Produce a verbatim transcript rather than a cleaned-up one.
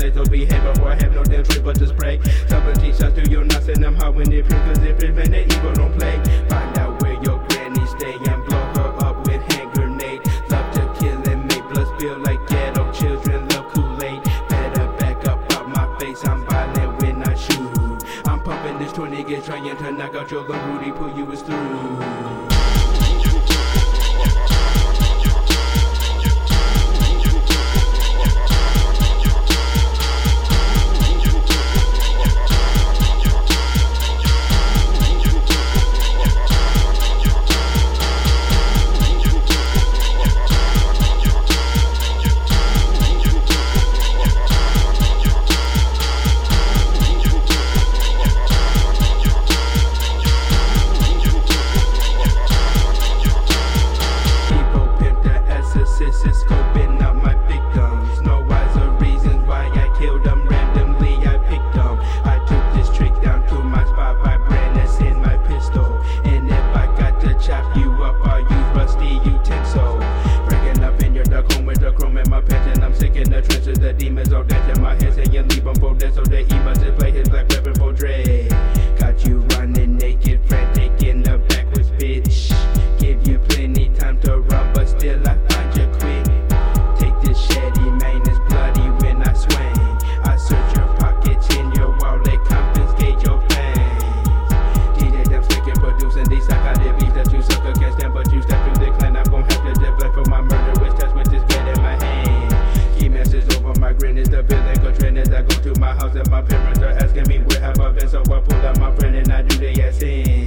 say so behave before I have no damn choice but to spray. seventeen shots through your nuts and I'm hot when it pure, cause if it's been that evil don't play. Find out where your granny stay and blow her up with hand grenade. Love to kill and make blood spill like ghetto children love Kool-Aid. Better back up out my face, I'm violent when I shoot. I'm pumping this twenty gauge trying to knock out your little Rudy, pull you is through. Scoping out my victims, no wiser reasons why I killed them randomly. I picked them. I took this trick down to my spot by brand that's in my pistol. And if I got to chop you up, I'll use rusty utensil. Breaking up in your duck home with the chrome in my pants, and I'm sick in the trenches. The demons all dance in my head, saying leave them for dead, so that he must play his black weapon for dread. Got you running naked, frantic in the backwards, bitch. Give you plenty time to run, but still I find you quick. Shady man is bloody when I swing. I search your pockets in your wallet, confiscate your plans. D J them slick and producing these psychotic beats that you sucker can't stand, but you step through the clan. I'm gon' have to deflect for my murderous test with this gat in my hand. Key message over my grin is the villain, cause trend as I go to my house and my parents are asking me where have I been, so I pull out my friend and I do the ass in.